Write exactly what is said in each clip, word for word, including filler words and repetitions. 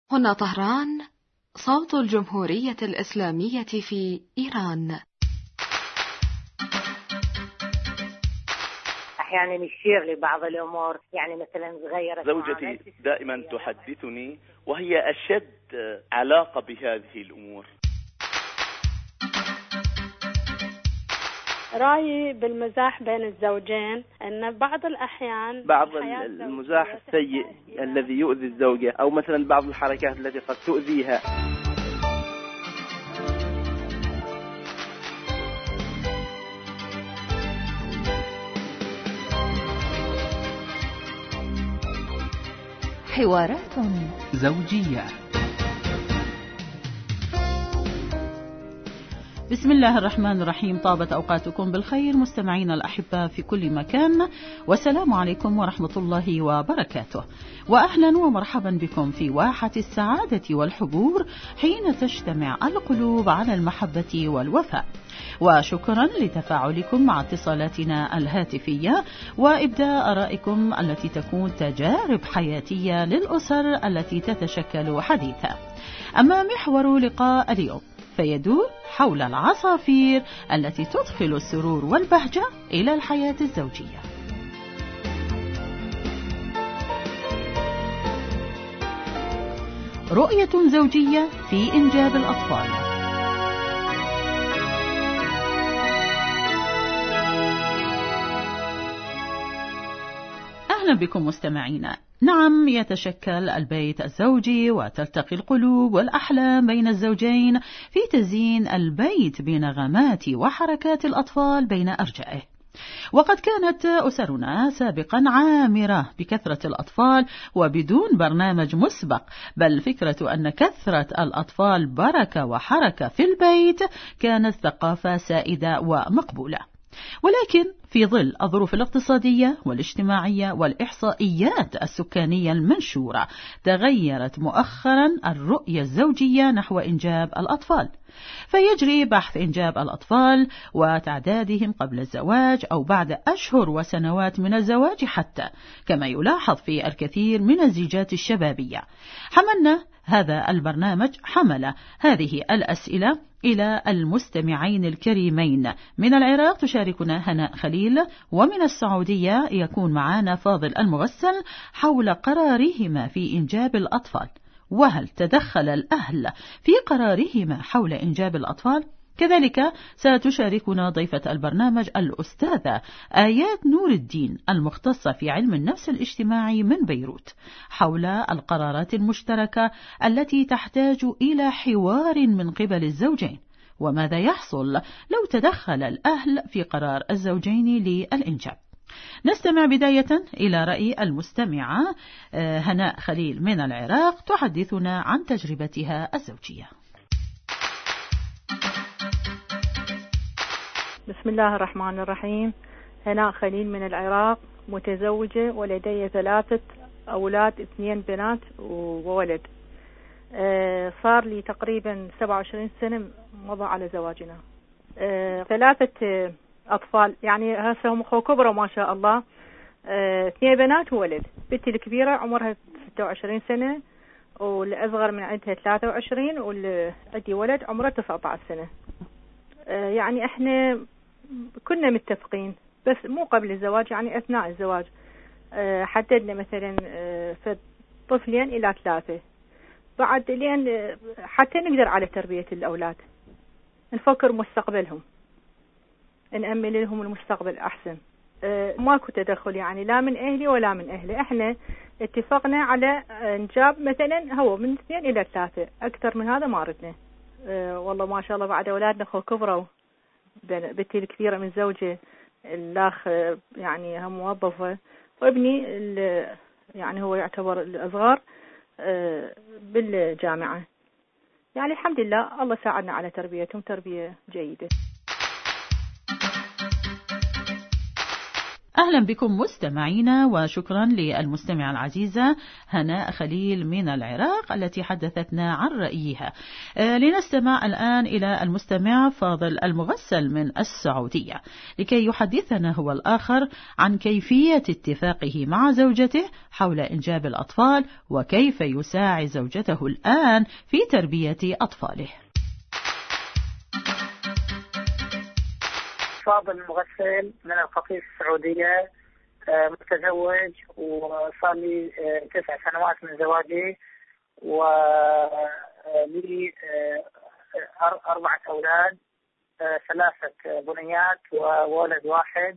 هنا طهران، صوت الجمهورية الإسلامية في إيران. أحيانا يشير لبعض الأمور، يعني مثلا غيرت. زوجتي دائما تحدثني وهي أشد علاقة بهذه الأمور. رأيي بالمزاح بين الزوجين أن بعض الأحيان بعض المزاح السيء الذي يؤذي الزوجة، أو مثلا بعض الحركات التي قد تؤذيها. حوارات زوجية. بسم الله الرحمن الرحيم. طابت أوقاتكم بالخير مستمعين الأحباء في كل مكان، والسلام عليكم ورحمة الله وبركاته، وأهلا ومرحبا بكم في واحة السعادة والحبور، حين تجتمع القلوب على المحبة والوفاء. وشكرا لتفاعلكم مع اتصالاتنا الهاتفية وإبداء آرائكم التي تكون تجارب حياتية للأسر التي تتشكل حديثا. أما محور لقاء اليوم فيدور حول العصافير التي تدخل السرور والبهجة إلى الحياة الزوجية. رؤية زوجية في إنجاب الأطفال. أهلا بكم مستمعينا. نعم، يتشكل البيت الزوجي وتلتقي القلوب والأحلام بين الزوجين في تزيين البيت بنغمات وحركات الأطفال بين أرجائه. وقد كانت أسرنا سابقا عامرة بكثرة الأطفال وبدون برنامج مسبق، بل فكرة أن كثرة الأطفال بركة وحركة في البيت كانت ثقافة سائدة ومقبولة. ولكن في ظل الظروف الاقتصادية والاجتماعية والإحصائيات السكانية المنشورة، تغيرت مؤخرا الرؤية الزوجية نحو إنجاب الأطفال، فيجري بحث إنجاب الأطفال وتعدادهم قبل الزواج أو بعد أشهر وسنوات من الزواج حتى، كما يلاحظ في الكثير من الزيجات الشبابية. حملنا هذا البرنامج حمل هذه الأسئلة إلى المستمعين الكريمين. من العراق تشاركنا هناء خليل، ومن السعودية يكون معنا فاضل المغسل، حول قرارهما في إنجاب الأطفال، وهل تدخل الأهل في قرارهما حول إنجاب الأطفال؟ كذلك ستشاركنا ضيفة البرنامج الأستاذة آيات نور الدين المختصة في علم النفس الاجتماعي من بيروت، حول القرارات المشتركة التي تحتاج إلى حوار من قبل الزوجين، وماذا يحصل لو تدخل الأهل في قرار الزوجين للإنجاب. نستمع بداية إلى رأي المستمعة هناء خليل من العراق، تحدثنا عن تجربتها الزوجية. بسم الله الرحمن الرحيم. هناء خليل من العراق، متزوجة ولدي ثلاثة أولاد، اثنين بنات وولد. أه صار لي تقريبا سبعة وعشرين سنة مضى على زواجنا. أه ثلاثة أطفال، يعني هسه هم كبروا ما شاء الله. أه اثنين بنات وولد. بنتي الكبيرة عمرها ستة وعشرين سنة، والأصغر من عندها ثلاثة وعشرين، والعندي ولد عمره تسعة عشر سنة. أه يعني احنا كنا متفقين، بس مو قبل الزواج، يعني أثناء الزواج أه حددنا مثلا أه طفلين إلى ثلاثة، بعد لين حتى نقدر على تربية الأولاد، نفكر مستقبلهم، نأمن لهم المستقبل أحسن. أه ماكو تدخل يعني لا من أهلي ولا من أهلي. احنا اتفقنا على إنجاب مثلا هو من اثنين إلى ثلاثة، أكثر من هذا ما ردنا. أه والله ما شاء الله بعد أولادنا خو كبروا. بنتي الكبيرة من زوجي، الأخ يعني هم موظفة، وابني يعني هو يعتبر الأصغر بالجامعة. يعني الحمد لله الله ساعدنا على تربيتهم تربية جيدة. أهلا بكم مستمعينا، وشكرا للمستمعة العزيزة هناء خليل من العراق التي حدثتنا عن رأيها. آه لنستمع الآن إلى المستمع فاضل المغسل من السعودية لكي يحدثنا هو الآخر عن كيفية اتفاقه مع زوجته حول إنجاب الأطفال وكيف يساعد زوجته الآن في تربية أطفاله. فاضل المغسل من القطيف السعودية، متزوج وصار لي تسع سنوات من زواجي، ولي أربعة أولاد، ثلاثة بنيات وولد واحد،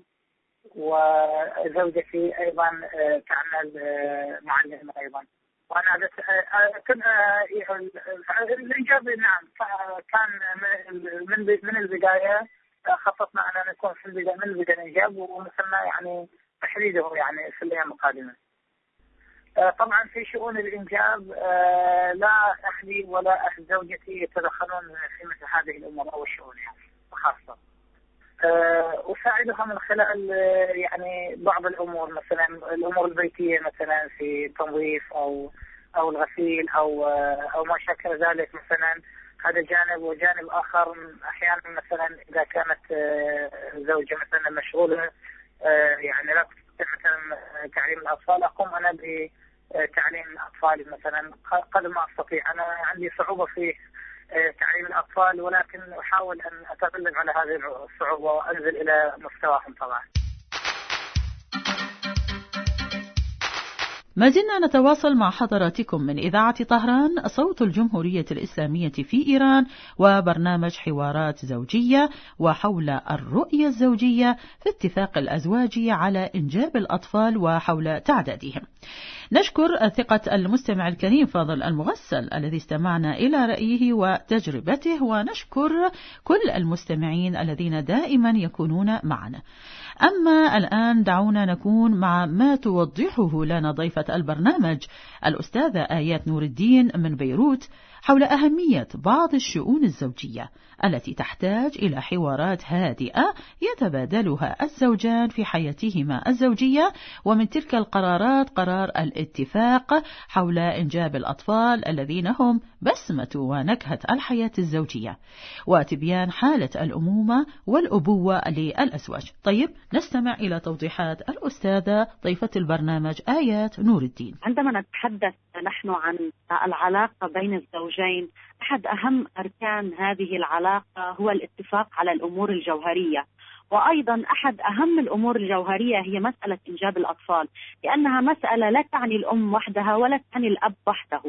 وزوجتي أيضا تعمل معلمة أيضا. وأنا كنت الإنجاب نعم كان من البداية خططنا أن نكون في البداية من البداية الإنجاب، ومثلنا يعني تحديده يعني في الأيام القادمة. طبعا في شؤون الإنجاب لا أهلي ولا أهل زوجتي يتدخلون في مثل هذه الأمور أو الشؤون يعني خاصة. أساعدها من خلال يعني بعض الأمور، مثلا الأمور البيتية، مثلا في التنظيف أو أو الغسيل أو أو ما شابه ذلك مثلا. هذا جانب، وجانب آخر أحيانا مثلا إذا كانت زوجة مثلا مشغولة يعني لا تستطيع مثلا تعليم الأطفال، أقوم أنا بتعليم الأطفال مثلا قد ما أستطيع. أنا عندي صعوبة في تعليم الأطفال، ولكن أحاول أن أتغلب على هذه الصعوبة وأنزل إلى مستواهم طبعا. ما زلنا نتواصل مع حضراتكم من إذاعة طهران صوت الجمهورية الإسلامية في إيران، وبرنامج حوارات زوجية وحول الرؤية الزوجية في اتفاق الأزواج على إنجاب الأطفال وحول تعدادهم. نشكر ثقة المستمع الكريم فاضل المغسل الذي استمعنا إلى رأيه وتجربته، ونشكر كل المستمعين الذين دائما يكونون معنا. أما الآن دعونا نكون مع ما توضحه لنا ضيفة البرنامج الأستاذة آيات نور الدين من بيروت حول أهمية بعض الشؤون الزوجية التي تحتاج إلى حوارات هادئة يتبادلها الزوجان في حياتهما الزوجية، ومن تلك القرارات قرار الاتفاق حول إنجاب الأطفال الذين هم بسمة ونكهة الحياة الزوجية، وتبيان حالة الأمومة والأبوة للأزواج. طيب نستمع إلى توضيحات الأستاذة ضيفة البرنامج آيات نور الدين. عندما نتحدث نحن عن العلاقة بين الزوجين، أحد أهم أركان هذه العلاقة هو الاتفاق على الأمور الجوهرية، وأيضا أحد أهم الأمور الجوهرية هي مسألة إنجاب الأطفال، لأنها مسألة لا تعني الأم وحدها ولا تعني الأب وحده.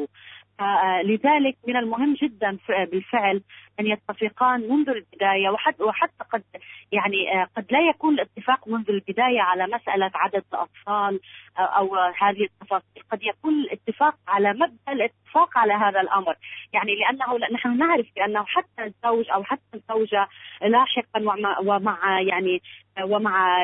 لذلك من المهم جدا بالفعل أن يتفقان منذ البداية، وحتى قد يعني قد لا يكون الاتفاق منذ البداية على مسألة عدد الأطفال أو هذه التفاصيل، قد يكون الاتفاق على مبدأ الاتفاق على هذا الأمر، يعني لأنه نحن نعرف بأنه حتى الزوج أو حتى الزوجة لاحقا ومع يعني ومع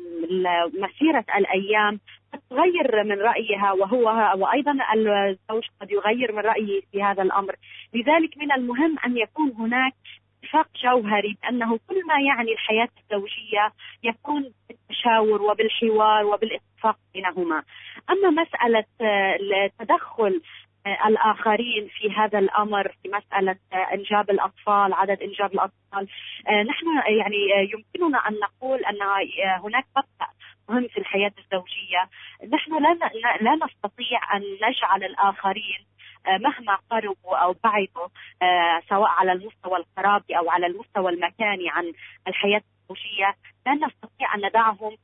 مسيرة الأيام قد تغير من رأيها، وهو وأيضا الزوج قد يغير من رأيه في هذا الأمر. لذلك من المهم أن يكون هناك اتفاق جوهري بأنه كل ما يعني الحياة الزوجية يكون بالتشاور وبالحوار وبالاتفاق بينهما. أما مسألة التدخل الآخرين في هذا الأمر، في مسألة إنجاب الأطفال، عدد إنجاب الأطفال، نحن يعني يمكننا أن نقول أن هناك مبدأ مهم في الحياة الزوجية. نحن لا لا نستطيع أن نجعل الآخرين مهما قربوا أو بعدوا سواء على المستوى القرابي أو على المستوى المكاني عن الحياة الزوجية، لا نستطيع أن ندعهم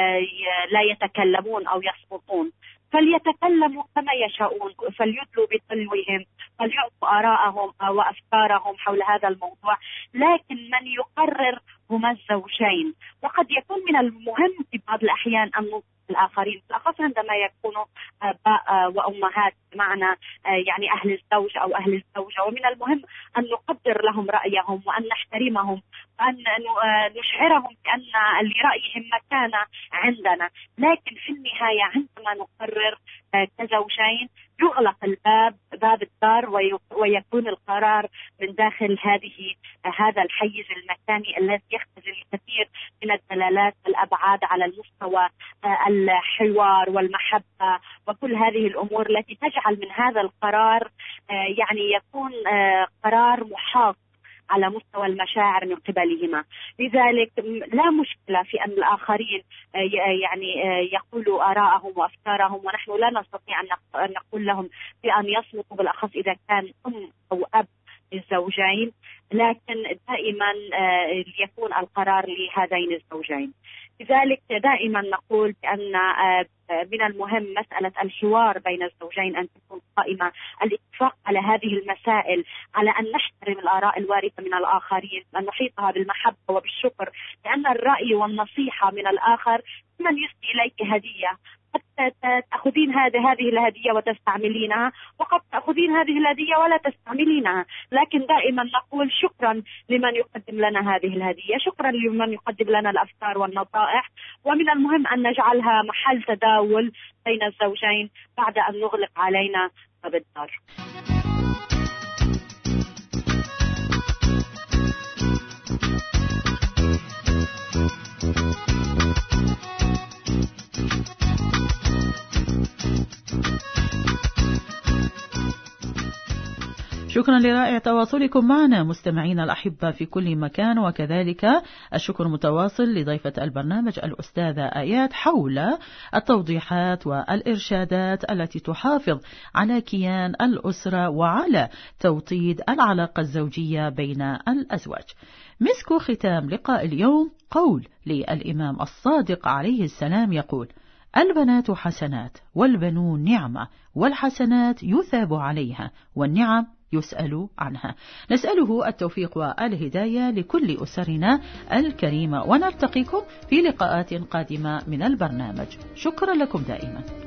لا يتكلمون أو يصمتون، فليتكلموا كما يشاءون، فليدلوا بتلوهم، فليعطوا آراءهم وأفكارهم حول هذا الموضوع، لكن من يقرر هما الزوجين. وقد يكون من المهم في بعض الأحيان أن الآخرين، بالأخص عندما يكونوا آباء وأمهات بمعنى يعني أهل الزوج أو أهل الزوجة، ومن المهم أن نقدر لهم رأيهم وأن نحترمهم وأن نشعرهم بأن لرأيهم مكانة عندنا. لكن في النهاية عندما نقرر كزوجين يغلق الباب باب الدار ويكون القرار من داخل هذه هذا الحيز المكاني الذي يختزل الكثير من الدلالات والأبعاد على المستوى الحوار والمحبة وكل هذه الأمور التي تجعل من هذا القرار يعني يكون قرار محاط على مستوى المشاعر من قبلهما. لذلك لا مشكلة في أن الآخرين يعني يقولوا آراءهم وأفكارهم، ونحن لا نستطيع أن نقول لهم بأن يصمتوا، بالأخص إذا كان أم أو أب للزوجين، لكن دائما يكون القرار لهذين الزوجين. لذلك دائما نقول بأن من المهم مسألة الحوار بين الزوجين أن تكون قائمة، الاتفاق على هذه المسائل، على أن نحترم الآراء الواردة من الآخرين، أن نحيطها بالمحبة وبالشكر، لأن الرأي والنصيحة من الآخر من يسدي إليك هدية، قد تأخذين هذه هذه الهدية وتستعملينها، وقد تأخذين هذه الهدية ولا تستعملينها، لكن دائما نقول شكرا لمن يقدم لنا هذه الهدية، شكرا لمن يقدم لنا الأفكار والنصائح، ومن المهم أن نجعلها محل تداول بين الزوجين بعد أن نغلق علينا باب الدار. شكرا لرائع تواصلكم معنا مستمعينا الأحبة في كل مكان، وكذلك الشكر متواصل لضيفة البرنامج الأستاذة آيات حول التوضيحات والإرشادات التي تحافظ على كيان الأسرة وعلى توطيد العلاقة الزوجية بين الأزواج. مسك ختام لقاء اليوم قول للإمام الصادق عليه السلام يقول: البنات حسنات والبنون نعمة، والحسنات يثاب عليها والنعم يسأل عنها. نسأله التوفيق والهداية لكل أسرنا الكريمة، ونلتقيكم في لقاءات قادمة من البرنامج. شكرا لكم دائما.